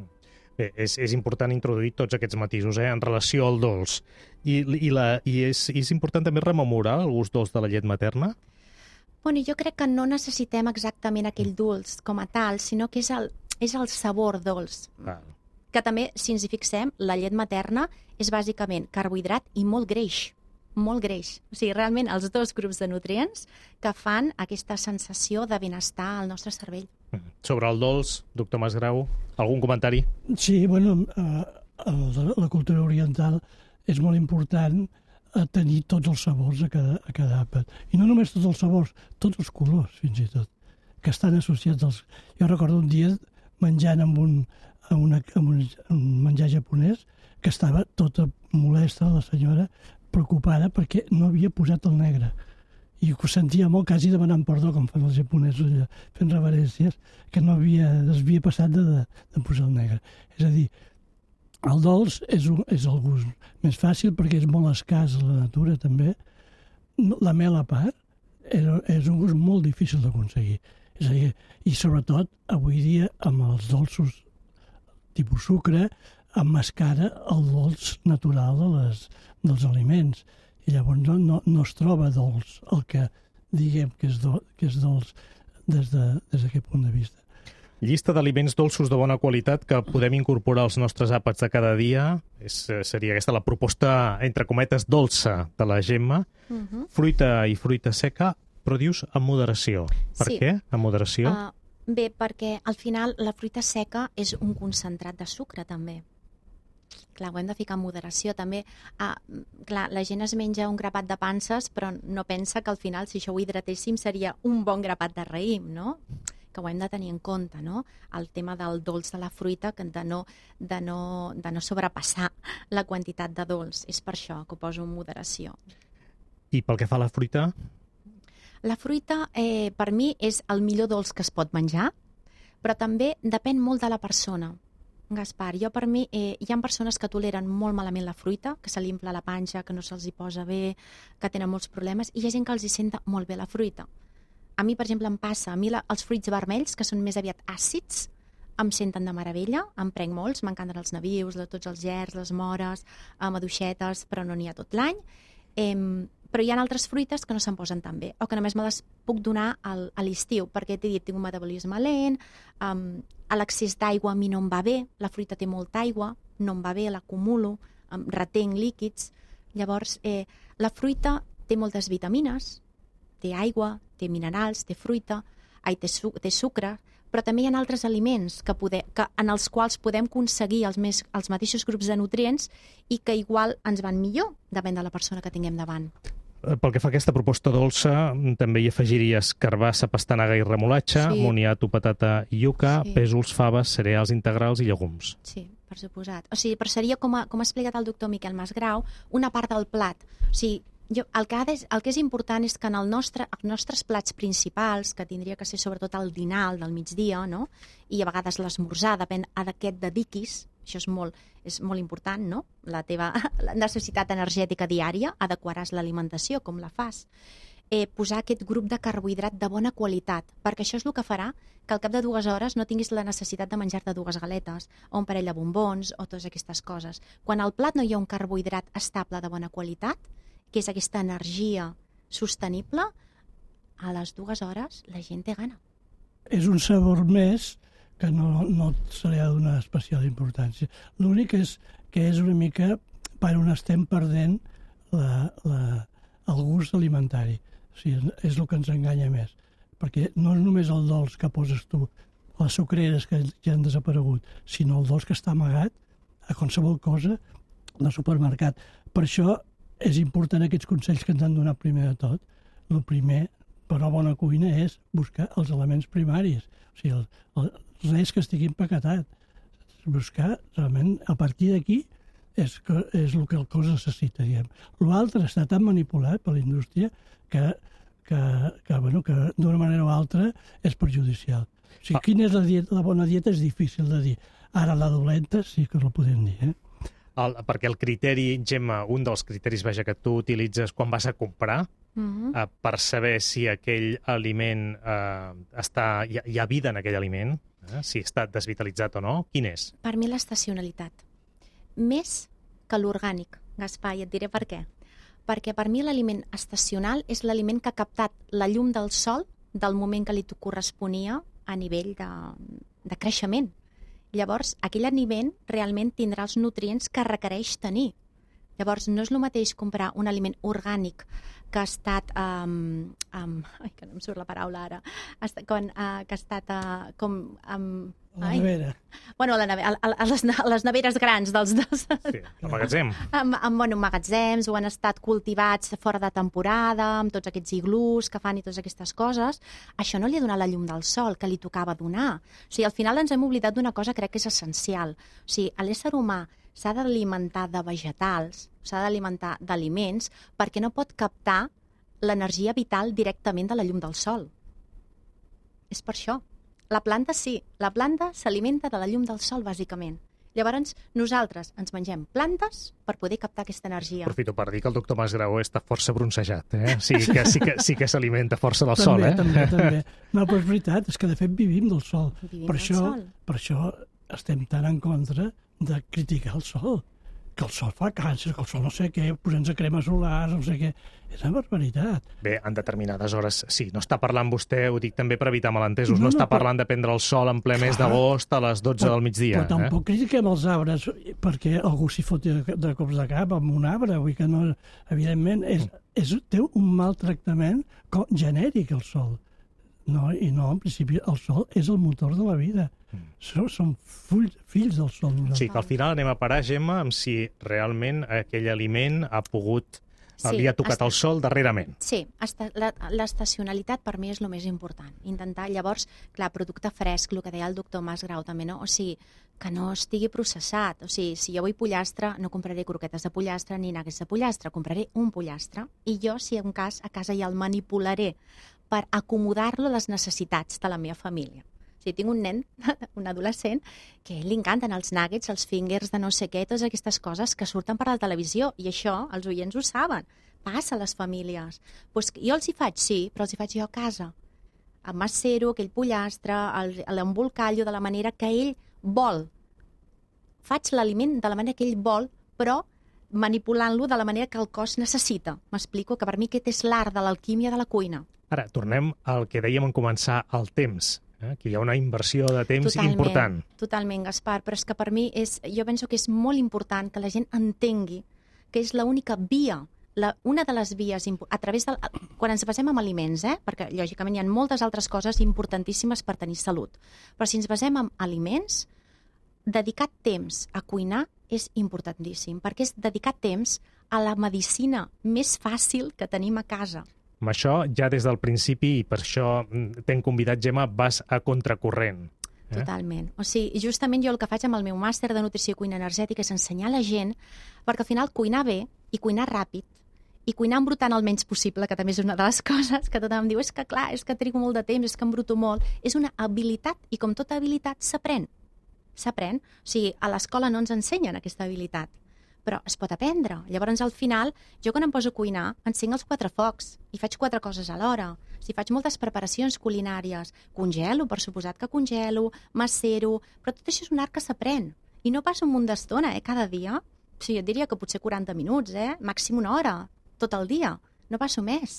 Bé, és, és important introduir tots aquests matisos eh, en relació al dolç. I, i, la, i és, és important també rememorar el gust dolç de la llet materna? Bueno, jo crec que no necessitem exactament aquell dolç com a tal, sinó que és el, és el sabor dolç. Ah. Que també, si ens hi fixem, la llet materna és bàsicament carbohidrat i molt greix. Molt greix. O sigui, realment, els dos grups de nutrients que fan aquesta sensació de benestar al nostre cervell. Sobre el dolç, doctor Masgrau, algun comentari? Sí, bueno, eh, la, la cultura oriental és molt important a tenir tots els sabors a cada, a cada àpat. I no només tots els sabors, tots els colors, fins i tot, que estan associats als... Jo recordo un dia menjant amb un, amb una, amb un, un menjar japonès que estava tota molesta, la senyora, preocupada perquè no havia posat el negre. I ho sentia molt, quasi demanant perdó, com fan els japonesos, allà, fent reverències, que no havia, es havia passat de, de, de posar el negre. És a dir, el dolç és, un, és el gust més fàcil perquè és molt escàs a la natura, també. La mel a part és, és un gust molt difícil d'aconseguir. És a dir, i sobretot, avui dia, amb els dolços tipus sucre, emmascara el dolç natural de les, dels aliments. I llavors no, no, no es troba dolç el que diguem que és, do, que és dolç des d'aquest de, punt de vista. Llista d'aliments dolços de bona qualitat que podem incorporar als nostres àpats de cada dia. És, seria aquesta la proposta, entre cometes, dolça de la Gemma. Uh-huh. Fruita i fruita seca, però dius amb moderació. Per sí. què amb moderació? Uh, bé, perquè al final la fruita seca és un concentrat de sucre, també. Clar, ho hem de ficar en moderació. També, ah, clar, la gent es menja un grapat de panses, però no pensa que al final, si això ho hidratéssim, seria un bon grapat de raïm, no? Que ho hem de tenir en compte, no? El tema del dolç de la fruita, de no, de no, de no sobrepassar la quantitat de dolç. És per això que ho poso en moderació. I pel que fa a la fruita? La fruita, eh, per mi, és el millor dolç que es pot menjar, però també depèn molt de la persona. Gaspar, jo per mi, eh, hi ha persones que toleren molt malament la fruita, que se li infla la panxa, que no se'ls hi posa bé, que tenen molts problemes, i hi ha gent que els hi senta molt bé la fruita. A mi, per exemple, em passa, a mi la, els fruits vermells, que són més aviat àcids, em senten de meravella, em prenc molts, m'encanten els nabius, de tots els gerds, les mores, eh, maduixetes, però no n'hi ha tot l'any. Eh, però hi ha altres fruites que no se'n posen tan bé, o que només me les puc donar al, a l'estiu, perquè t'he dit, tinc un metabolisme lent, um, l'excés d'aigua a mi no em va bé, la fruita té molta aigua, no em va bé, l'acumulo, um, retenc líquids. Llavors, eh, la fruita té moltes vitamines, té aigua, té minerals, té fruita, ai, té, su té sucre, però també hi ha altres aliments que poder, que, en els quals podem aconseguir els, més, els mateixos grups de nutrients i que igual ens van millor, depèn de la persona que tinguem davant. Pel que fa a aquesta proposta dolça, també hi afegiries carbassa, pastanaga i remolatxa, Sí. moniato, patata i iuca, Sí. pèsols, faves, cereals integrals i llegums. Sí, per suposat. O sigui, però seria, com ha, com ha explicat el doctor Miquel Masgrau, una part del plat. O sigui, jo, el, que ha de, el que és important és que en el nostre, els nostres plats principals, que tindria que ser sobretot el dinar, el del migdia, no? I a vegades l'esmorzar, depèn a què et dediquis, això és molt, és molt important, no? La teva la necessitat energètica diària, adequaràs l'alimentació, com la fas. Eh, posar aquest grup de carbohidrat de bona qualitat, perquè això és el que farà que al cap de dues hores no tinguis la necessitat de menjar-te dues galetes o un parell de bombons o totes aquestes coses. Quan al plat no hi ha un carbohidrat estable de bona qualitat, que és aquesta energia sostenible, a les dues hores la gent té gana. És un sabor més que no, no se li ha de donar especial importància. L'únic és que és una mica per on estem perdent la, la, el gust alimentari. O sigui, és el que ens enganya més. Perquè no és només el dolç que poses tu, les sucreres que ja han desaparegut, sinó el dolç que està amagat a qualsevol cosa del supermercat. Per això és important aquests consells que ens han donat primer de tot. El primer, per a bona cuina, és buscar els elements primaris. O sigui, el, el, res que estigui empaquetat. Buscar, realment, a partir d'aquí, és, és el que el cos necessita, diguem. L'altre està tan manipulat per la indústria que, que, que, bueno, que d'una manera o altra és perjudicial. O sigui, ah. quina és la, dieta, la bona dieta és difícil de dir. Ara la dolenta sí que la podem dir, eh? El, perquè el criteri, Gemma, un dels criteris vaja, que tu utilitzes quan vas a comprar, Mm-hmm. eh, per saber si aquell aliment eh, està, hi ha, hi ha vida en aquell aliment, eh, si està desvitalitzat o no, quin és? Per mi l'estacionalitat. Més que l'orgànic, Gaspar, i et diré per què. Perquè per mi l'aliment estacional és l'aliment que ha captat la llum del sol del moment que li corresponia a nivell de, de creixement. Llavors, aquell aliment realment tindrà els nutrients que requereix tenir. Llavors, no és el mateix comprar un aliment orgànic que ha estat... Um, um, ai, que no em surt la paraula ara. Hasta, quan, uh, que ha estat uh, com... Um, La nevera. Bueno, a, la neve a, a, les, a les neveres grans dels dos. Sí, el magatzem. Amb, amb bueno, magatzems, o han estat cultivats fora de temporada, amb tots aquests iglús que fan i totes aquestes coses. Això no li ha donat la llum del sol que li tocava donar. O sigui, al final ens hem oblidat d'una cosa que crec que és essencial. O sigui, l'ésser humà s'ha d'alimentar de vegetals, s'ha d'alimentar d'aliments, perquè no pot captar l'energia vital directament de la llum del sol. És per això. La planta sí, la planta s'alimenta de la llum del sol, bàsicament. Llavors, nosaltres ens mengem plantes per poder captar aquesta energia. Aprofito per dir que el doctor Masgrau està força bronzejat, eh? Sí que sí que, sí que s'alimenta força del també, sol, eh? També, també. No, però és veritat, és que de fet vivim del sol. Vivim per del això, sol. Per això estem tan en contra de criticar el sol. Que el sol fa càncer, que el sol no sé què, posant-se crema solar, no sé què. És una barbaritat. Bé, en determinades hores, sí, no està parlant vostè, ho dic també per evitar malentesos, no, No, no no, està però- parlant de prendre el sol en ple mes Clar. d'agost a les dotze del migdia. Però tampoc critiquem els arbres perquè algú s'hi fot de, de cops de cap amb un arbre. Vull que no, evidentment, és, és, té un mal tractament co- genèric el sol. No, I no, en principi, el sol és el motor de la vida. Som, som full, fills del sol. Eh? Sí, que al final anem a parar, Gemma, amb si realment aquell aliment ha pogut... Sí, li ha tocat està- el sol darrerament. Sí, esta- la- l'estacionalitat per mi és el més important. Intentar, llavors, clar, producte fresc, el que deia el doctor Masgrau també, no? O sigui, que no estigui processat. O sigui, si jo vull pollastre, no compraré croquetes de pollastre ni nuggets de pollastre, compraré un pollastre i jo, si en cas, a casa ja el manipularé per acomodar-lo a les necessitats de la meva família. O sigui, tinc un nen, un adolescent, que a ell li encanten els nuggets, els fingers de no sé què, totes aquestes coses que surten per la televisió, i això els oients ho saben, passa a les famílies. Pues jo els hi faig, sí, però els hi faig jo a casa. macero, aquell pollastre, l'embolcallo de la manera que ell vol. Faig l'aliment de la manera que ell vol, però manipulant-lo de la manera que el cos necessita. M'explico? Que per mi aquest és l'art de l'alquímia de la cuina. Ara, tornem al que dèiem en començar, el temps. Eh? Que hi ha una inversió de temps totalment, important. Totalment, Gaspar, però és que per mi és, jo penso que és molt important que la gent entengui que és l'única via, la, una de les vies, a través del, quan ens basem en aliments, eh? Perquè lògicament hi ha moltes altres coses importantíssimes per tenir salut, però si ens basem en aliments, dedicar temps a cuinar és importantíssim, perquè és dedicar temps a la medicina més fàcil que tenim a casa. Amb això, ja des del principi, i per això t'hem convidat, Gemma, vas a contracorrent. Eh? Totalment. O sigui, justament jo el que faig amb el meu màster de nutrició i cuina energètica és ensenyar a la gent, perquè al final cuinar bé i cuinar ràpid i cuinar embrutant el menys possible, que també és una de les coses que tothom diu, és que clar, és que trigo molt de temps, és que embruto molt, és una habilitat i com tota habilitat s'aprèn. S'aprèn. O sigui, a l'escola no ens ensenyen aquesta habilitat, però es pot aprendre. Llavors, al final, jo quan em poso a cuinar, encenc els quatre focs i faig quatre coses alhora. O sigui, faig moltes preparacions culinàries. Congelo, per suposat que congelo, macero, però tot això és un art que s'aprèn. I no passa un munt d'estona, eh, cada dia. O sigui, jo diria que potser quaranta minuts, eh, màxim una hora, tot el dia. No passo més.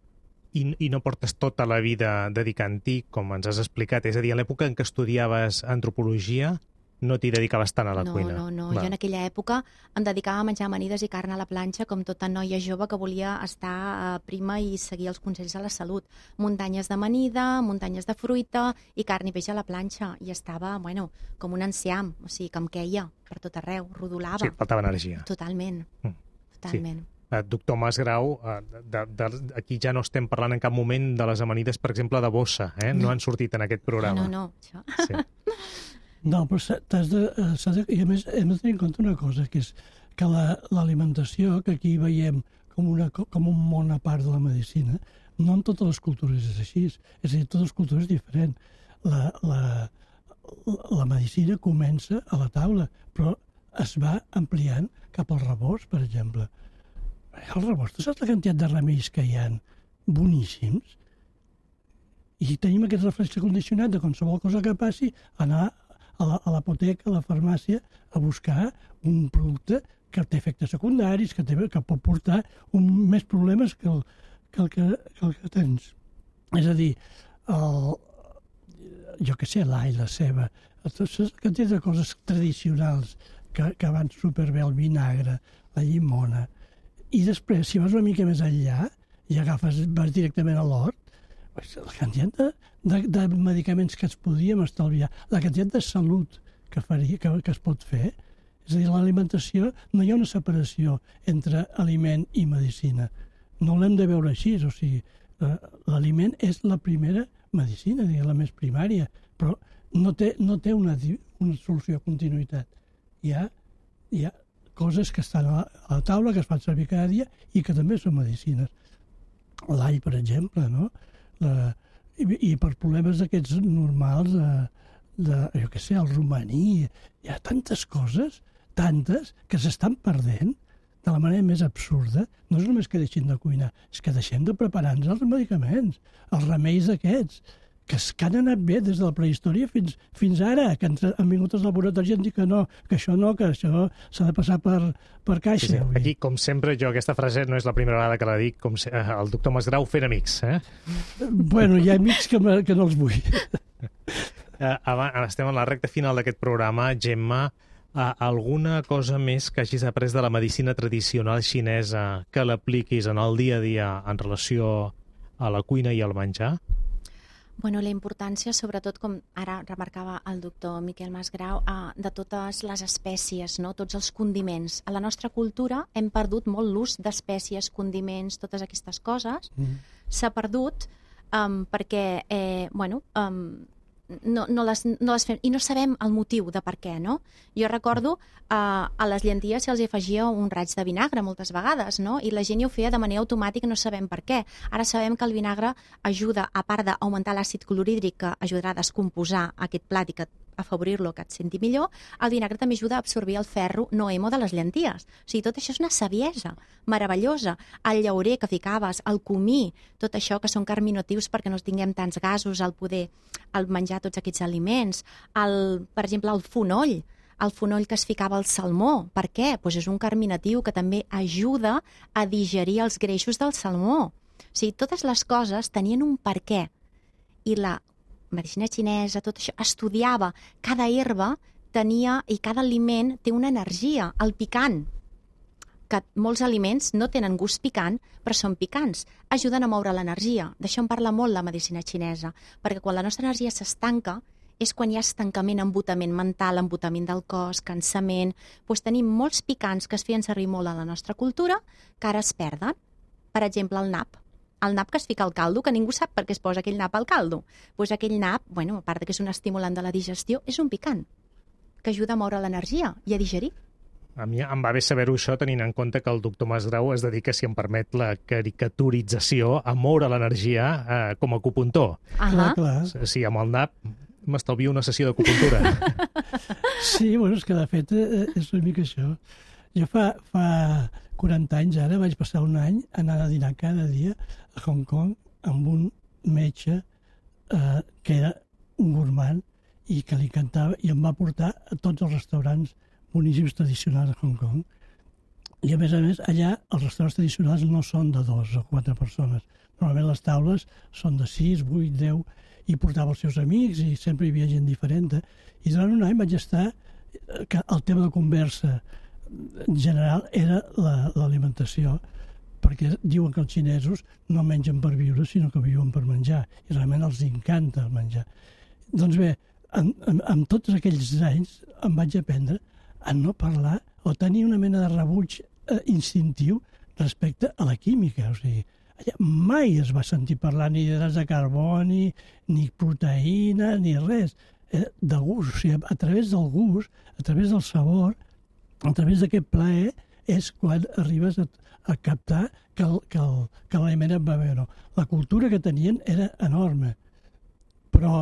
I, I no portes tota la vida dedicant-t'hi, com ens has explicat. És a dir, a l'època en què estudiaves antropologia, no t'hi dedicaves tant a la no, cuina. No, no, Va. Jo en aquella època em dedicava a menjar amanides i carn a la planxa com tota noia jove que volia estar a prima i seguir els consells de la salut. Muntanyes d'amanida, muntanyes de fruita i carn i peix a la planxa. I estava, bueno, com un enciam, o sigui, que em queia per tot arreu, rodolava. Sí, et faltava energia. Totalment, Mm. totalment. Sí. Uh, doctor Masgrau, uh, de, de, aquí ja no estem parlant en cap moment de les amanides, per exemple, de bossa, eh? No, no han sortit en aquest programa. No, no, no. Això. Sí. No, però t'has de, s'ha de... I a més, hem de tenir en compte una cosa, que és que l'alimentació, la, que aquí veiem com, una, com un món a part de la medicina, no en totes les cultures és així. És a dir, totes les cultures és diferent. La, la, la medicina comença a la taula, però es va ampliant cap al rebost, per exemple. El rebost, tu saps la quantitat de remeis que hi ha boníssims? I tenim aquest reflex condicionat de qualsevol cosa que passi, anar a l'apoteca, a la farmàcia, a buscar un producte que té efectes secundaris, que, té, que pot portar un, més problemes que el que, el que, que el que tens. És a dir, el, jo què sé, l'all, la ceba, que té de coses tradicionals que, que van superbé, el vinagre, la llimona. I després, si vas una mica més enllà i agafes, vas directament a l'hort, la quantitat de, de, de medicaments que ens podríem estalviar, la quantitat de salut que, faria, que, que es pot fer, és a dir, l'alimentació, no hi ha una separació entre aliment i medicina. No l'hem de veure així, o sigui, l'aliment és la primera medicina, la més primària, però no té, no té una, una solució de continuïtat. Hi ha, hi ha coses que estan a la, a la taula, que es fan servir cada dia i que també són medicines. L'all, per exemple, no? La, i, i per problemes d'aquests normals, de, de, jo què sé, el romaní, hi ha tantes coses, tantes, que s'estan perdent de la manera més absurda. No és només que deixin de cuinar, és que deixem de preparar-nos els medicaments, els remeis aquests, que, que han anat bé des de la prehistòria fins, fins ara, que ens han vingut als laboratoris i han dit que no, que això no, que això s'ha de passar per, per caixa. Sí, sí. Aquí, com sempre, jo aquesta frase no és la primera vegada que la dic, com se, el doctor Masgrau fent amics. Eh? Bueno, hi ha amics que, que no els vull. Uh, abans, estem en la recta final d'aquest programa. Gemma, uh, alguna cosa més que hagis après de la medicina tradicional xinesa que l'apliquis en el dia a dia en relació a la cuina i al menjar? Bueno, la importància, sobretot, com ara remarcava el doctor Miquel Masgrau, eh, de totes les espècies, no? Tots els condiments. A la nostra cultura hem perdut molt l'ús d'espècies, condiments, totes aquestes coses. Mm. S'ha perdut um, perquè, eh, bueno, um, no, no, les, no les fem, i no sabem el motiu de per què, no? Jo recordo uh, a les llenties si els afegia un raig de vinagre moltes vegades, no? I la gent ho feia de manera automàtica, no sabem per què. Ara sabem que el vinagre ajuda, a part d'augmentar l'àcid clorhídric, que ajudarà a descomposar aquest plat i que afavorir-lo, que et senti millor, el vinagre també ajuda a absorbir el ferro no hemo de les llenties. O sigui, tot això és una saviesa meravellosa. El llaurer que ficaves, el comí, tot això que són carminotius perquè no tinguem tants gasos al poder al menjar tots aquests aliments. El, per exemple, el fonoll, el fonoll que es ficava al salmó. Per què? Pues és un carminatiu que també ajuda a digerir els greixos del salmó. O sigui, totes les coses tenien un per què. I la medicina xinesa, tot això, estudiava cada herba tenia, i cada aliment té una energia, el picant, que molts aliments no tenen gust picant, però són picants, ajuden a moure l'energia. D'això en parla molt la medicina xinesa, perquè quan la nostra energia s'estanca és quan hi ha estancament, embotament mental, embotament del cos, cansament. Doncs tenim molts picants que es feien servir molt a la nostra cultura que ara es perden. Per exemple, el nap. El nap que es fica al caldo, que ningú sap per què es posa aquell nap al caldo. Doncs aquell nap, bueno, a part que és un estimulant de la digestió, és un picant que ajuda a moure l'energia i a digerir. A mi em va bé saber-ho això, tenint en compte que el doctor Masgrau es dedica, si em permet la caricaturització, a moure l'energia eh, com a acupuntor. Ah, Clar, clar. Sí, amb el nap m'estalvio una sessió d'acupuntura. Sí, bueno, és que de fet eh, és una mica això. Jo fa, fa quaranta anys ara vaig passar un any anant a dinar cada dia a Hong Kong amb un metge eh, que era un gourmand i que li encantava i em va portar a tots els restaurants boníssims tradicionals de Hong Kong. I a més a més, allà els restaurants tradicionals no són de dos o quatre persones. Normalment les taules són de sis, vuit, deu, i portava els seus amics i sempre hi havia gent diferent. I durant un any vaig estar, que el tema de conversa general era l'alimentació, perquè diuen que els xinesos no mengen per viure, sinó que viuen per menjar, i realment els encanta el menjar. Doncs bé, en, en, en tots aquells anys em vaig aprendre a no parlar o tenir una mena de rebuig eh, instintiu respecte a la química. O sigui, allà mai es va sentir parlar ni d'hidrats de carboni, ni proteïna, ni res. Eh, de gust, o sigui, a través del gust, a través del sabor, a través d'aquest plaer, és quan arribes a, a captar que el, que el, que l'aliment et va bé o no. La cultura que tenien era enorme, però,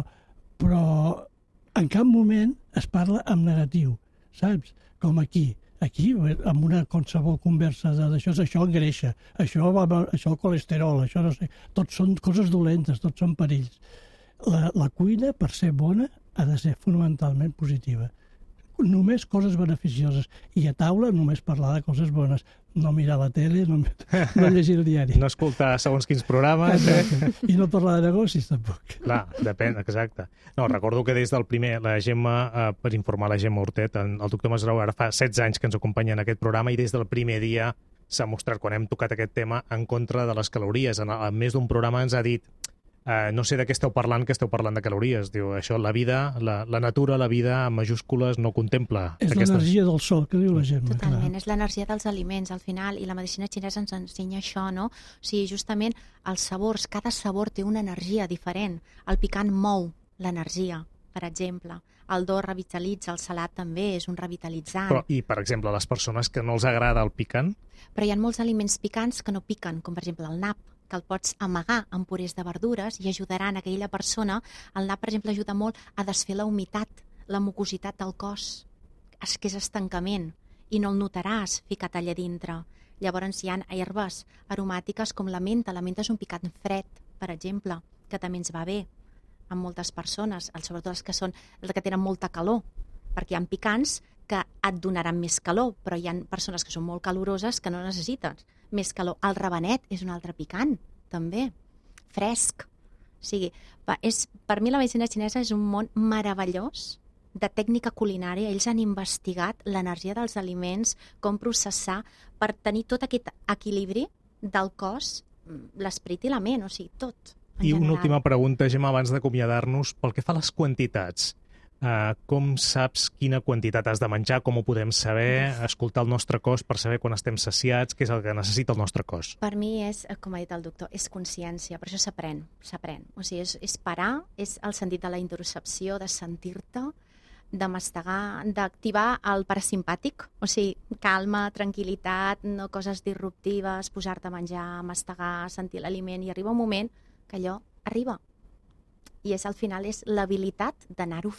però en cap moment es parla en negatiu, saps? Com aquí. Aquí, amb una qualsevol conversa d'això, això engreixa, això, va, això el colesterol, això no sé, tot són coses dolentes, tots són perills. La, la cuina, per ser bona, ha de ser fonamentalment positiva. Només coses beneficioses. I a taula només parlar de coses bones. No mirar la tele, no, no llegir el diari. No escoltar segons quins programes. Eh? I no parlar de negocis, tampoc. Clar, depèn, exacte. No, recordo que des del primer, la Gemma, eh, per informar la Gemma Hortet, el doctor Masgrau ara fa setze anys que ens acompanya en aquest programa i des del primer dia s'ha mostrat, quan hem tocat aquest tema, en contra de les calories. En, en més d'un programa ens ha dit Uh, no sé de què esteu parlant, que esteu parlant de calories. Diu, això, la vida, la, la natura, la vida, en majúscules, no contempla és aquestes... l'energia del sol, que diu la gent. Totalment, clar. És l'energia dels aliments, al final, i la medicina xinesa ens ensenya això, no? O sigui, justament, els sabors, cada sabor té una energia diferent. El picant mou l'energia, per exemple. El dolç revitalitza, el salat també és un revitalitzant. Però, i, per exemple, les persones que no els agrada el picant? Però hi ha molts aliments picants que no piquen, com per exemple el nap, que el pots amagar amb purés de verdures i ajudaran a aquella persona. El nap, per exemple, ajuda molt a desfer la humitat, la mucositat del cos, és que és estancament, i no el notaràs ficat allà dintre. Llavors hi ha herbes aromàtiques com la menta. La menta és un picant fred, per exemple, que també ens va bé amb moltes persones, sobretot les que, són, les que tenen molta calor, perquè hi ha picants que et donaran més calor, però hi ha persones que són molt caloroses que no necessiten més calor. El rabanet és un altre picant, també, fresc. O sigui, és, per mi la medicina xinesa és un món meravellós de tècnica culinària. Ells han investigat l'energia dels aliments, com processar, per tenir tot aquest equilibri del cos, l'esperit i la ment, o sigui, tot. I una última pregunta, Gemma, abans d'acomiadar-nos. Pel que fa a les quantitats, Uh, com saps quina quantitat has de menjar, com ho podem saber, escoltar el nostre cos per saber quan estem saciats, què és el que necessita el nostre cos? Per mi és, com ha dit el doctor, és consciència, per això s'aprèn, s'aprèn. O sigui, és, és parar, és el sentit de la interocepció, de sentir-te, de mastegar, d'activar el parasimpàtic, o sigui, calma, tranquil·litat, no coses disruptives, posar-te a menjar, mastegar, sentir l'aliment, i arriba un moment que allò arriba. I és, al final és l'habilitat d'anar-ho fent.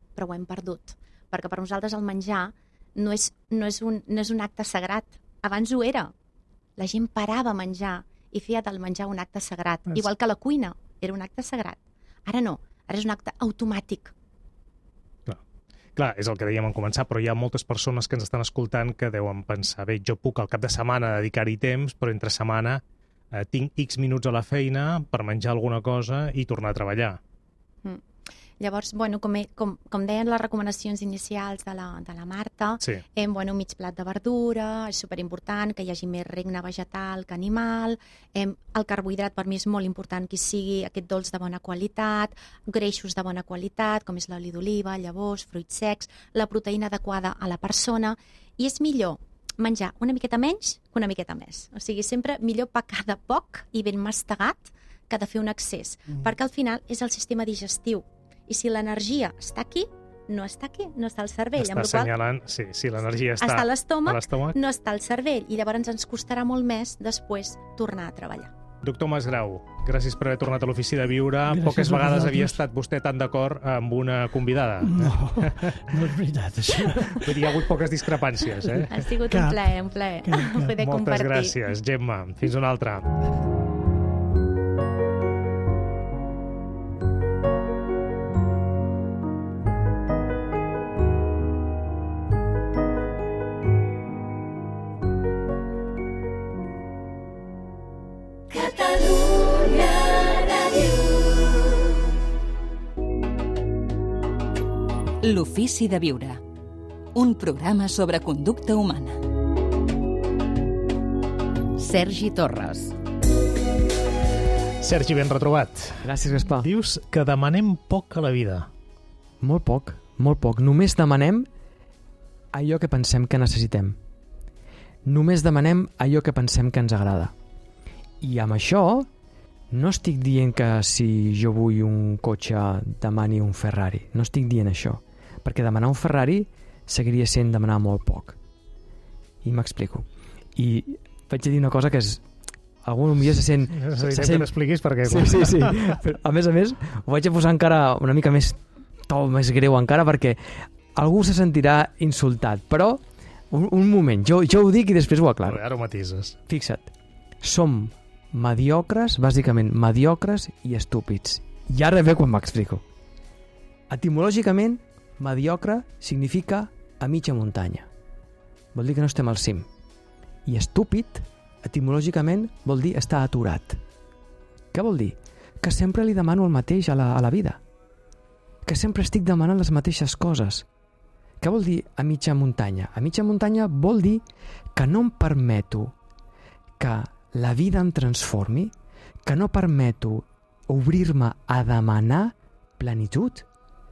però ho hem perdut. Perquè per nosaltres el menjar no és, no és, un, no és un acte sagrat. Abans ho era. La gent parava a menjar i feia del menjar un acte sagrat. És... Igual que la cuina era un acte sagrat. Ara no, ara és un acte automàtic. Clar. Clar, és el que dèiem en començar, però hi ha moltes persones que ens estan escoltant que deuen pensar, bé, jo puc al cap de setmana dedicar-hi temps, però entre setmana eh, tinc X minuts a la feina per menjar alguna cosa i tornar a treballar. Mm. Llavors, bueno, com, he, com, com deien les recomanacions inicials de la, de la Marta, Sí. hem, bueno, mig plat de verdura, és superimportant que hi hagi més regne vegetal que animal, hem, el carbohidrat per mi és molt important que sigui aquest dolç de bona qualitat, greixos de bona qualitat, com és l'oli d'oliva, llavors, fruits secs, la proteïna adequada a la persona, i és millor menjar una miqueta menys que una miqueta més. O sigui, sempre millor pecar de poc i ben mastegat que de fer un excés, mm. perquè al final és el sistema digestiu. I si l'energia està aquí, no està aquí, no està al cervell. Està amb la qual assenyalant, sí, si l'energia està, està a l'estómac, a l'estómac. no està al cervell. I llavors ens costarà molt més després tornar a treballar. Doctor Masgrau, gràcies per haver tornat a l'Ofici de Viure. Gràcies Poques a vegades vosaltres. havia estat vostè tan d'acord amb una convidada. No, no és veritat, això. Vull dir, hi ha hagut poques discrepàncies, eh? Ha sigut Cap. un plaer, un plaer Cap, cap. poder Moltes compartir. gràcies, Gemma. Fins una altra. Catalunya Ràdio. L'Ofici de Viure. Un programa sobre conducta humana. Sergi Torres. Sergi, ben retrobat. Gràcies, Gaspar. Dius que demanem poc a la vida. Molt poc, molt poc. Només demanem allò que pensem que necessitem. Només demanem allò que pensem que ens agrada. I amb això no estic dient que si jo vull un cotxe demani un Ferrari. No estic dient això. Perquè demanar un Ferrari seguiria sent demanar molt poc. I m'explico. I vaig a dir una cosa que és... Algú potser se sent... Necessitem que t'expliquis perquè... Sí, sí, sí. Però, a més a més, ho vaig a posar encara una mica més to, més greu encara, perquè algú se sentirà insultat. Però, un, un moment, jo, jo ho dic i després ho aclaro. Ara ho matises. Fixa't, som mediocres, bàsicament mediocres i estúpids. I ara ve quan m'explico. Etimològicament, mediocre significa a mitja muntanya. Vol dir que no estem al cim. I estúpid, etimològicament, vol dir estar aturat. Què vol dir? Que sempre li demano el mateix a la, a la vida. Que sempre estic demanant les mateixes coses. Què vol dir a mitja muntanya? A mitja muntanya vol dir que no em permeto que la vida em transformi, que no permeto obrir-me a demanar plenitud.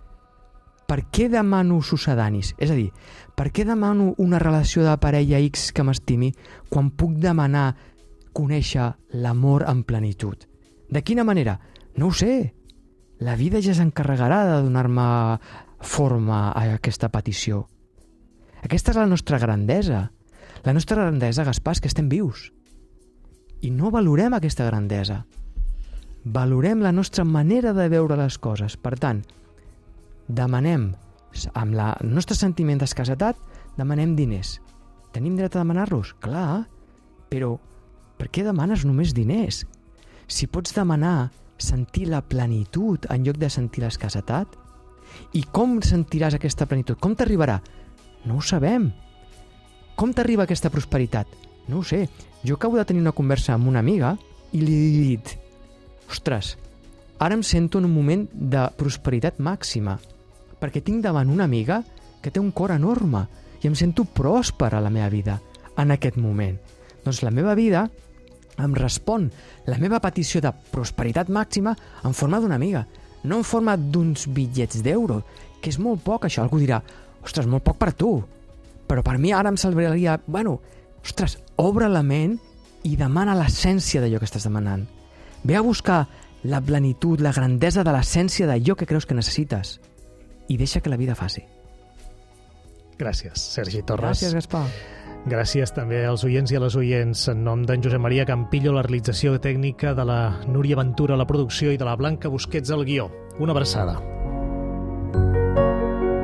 Per què demano sucedanis? És a dir, per què demano una relació de parella X que m'estimi quan puc demanar conèixer l'amor en plenitud? De quina manera? No ho sé. La vida ja s'encarregarà de donar-me forma a aquesta petició. Aquesta és la nostra grandesa. La nostra grandesa, Gaspar, és que estem vius. I no valorem aquesta grandesa. Valorem la nostra manera de veure les coses. Per tant, demanem, amb la, el nostre sentiment d'escassetat, demanem diners. Tenim dret a demanar-los? Clar, però per què demanes només diners? Si pots demanar sentir la plenitud en lloc de sentir l'escassetat, i com sentiràs aquesta plenitud? Com t'arribarà? No ho sabem. Com t'arriba aquesta prosperitat? No ho sé. Jo acabo de tenir una conversa amb una amiga i li he dit: ostres, ara em sento en un moment de prosperitat màxima, perquè tinc davant una amiga que té un cor enorme i em sento pròsper a la meva vida en aquest moment. Doncs la meva vida em respon la meva petició de prosperitat màxima en forma d'una amiga, no en forma d'uns bitllets d'euro, que és molt poc això. Algú dirà: ostres, molt poc per tu. Però per mi ara em semblaria, bueno, ostres, obre la ment i demana l'essència d'allò que estàs demanant. Ve a buscar la plenitud, la grandesa de l'essència d'allò que creus que necessites i deixa que la vida faci. Gràcies, Sergi Torres. Gràcies, Gaspar. Gràcies també als oients i a les oients. En nom d'en Josep Maria Campillo, la realització tècnica, de la Núria Ventura, la producció, i de la Blanca Busquets, al guió. Una abraçada.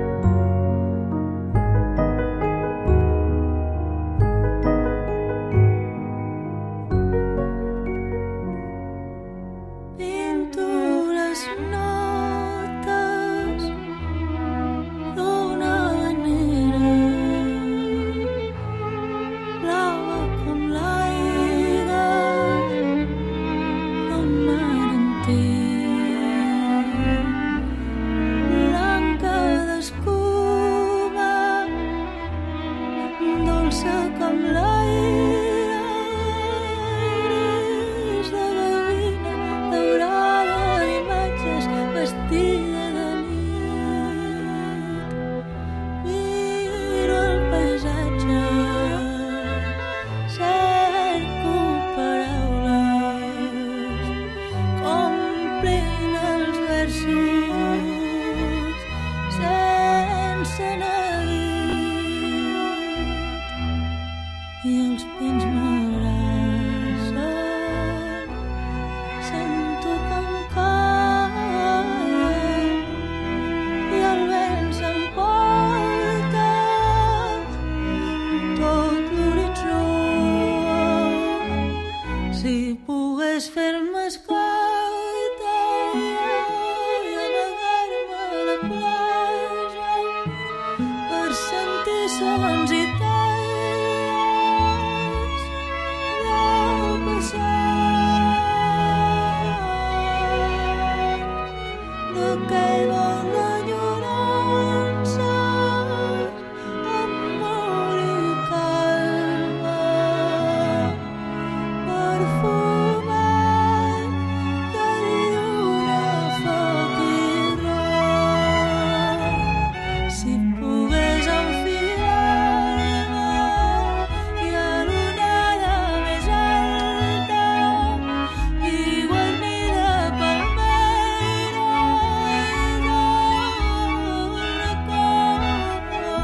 pogués fer-me escolta i amagar-me a la platja per sentir sons i talles del passat, d'aquell món d'enyorança, amor i calma, perfumat de lluna, foc i roc. Si pogués enfilar-me i a l'onada més alta i guarnida palmeres d'una cova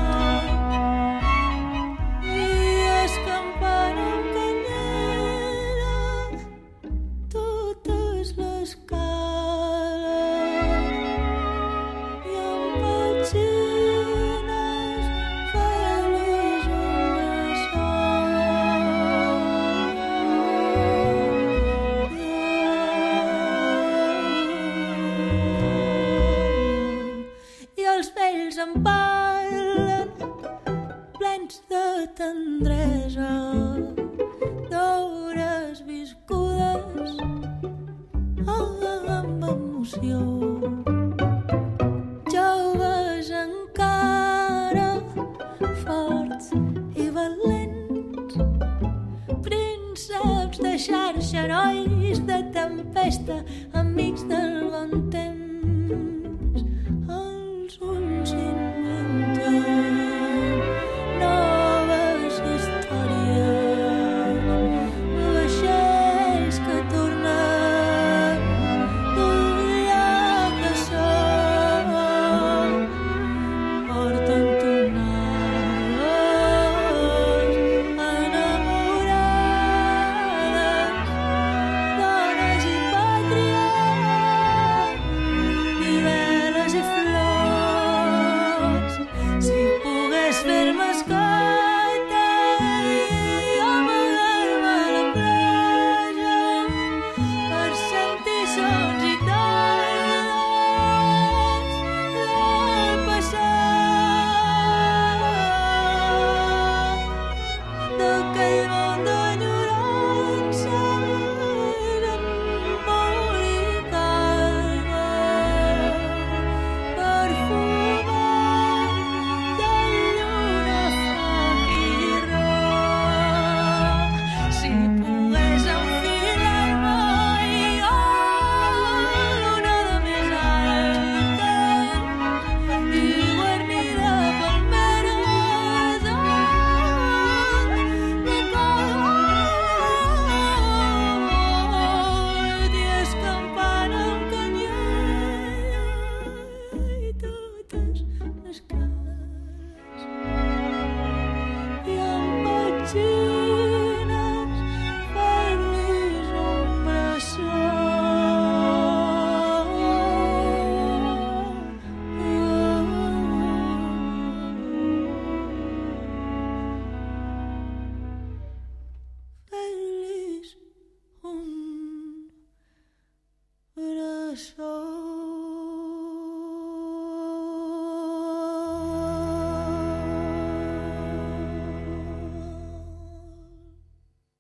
i escampant en canyera totes les cales i amb petxines feliç un i els vells em parlen plens de tendresa d'hores viscudes amb emoció, joves encara forts i valents, prínceps de xarxa, herois de tempesta, amics del bon temps, els ulls s'inventen noves històries, vaixells que tornen d'un lloc de sol, porten tonades enamorades, dones i pàtria, i veles i flors. Si pogués fer-me escolta i amagar-me a la platja per sentir sons i talles del passat, d'aquell món d'enyorança, d'amor i calma, perfumat de lluna, foc i roc. Si pogués enfilar-me i a l'onada més alta i guarnida palmeres de cort i escampant en canyella i totes les cares i amb petxines fer-los un bressol. Fer-los un bressol.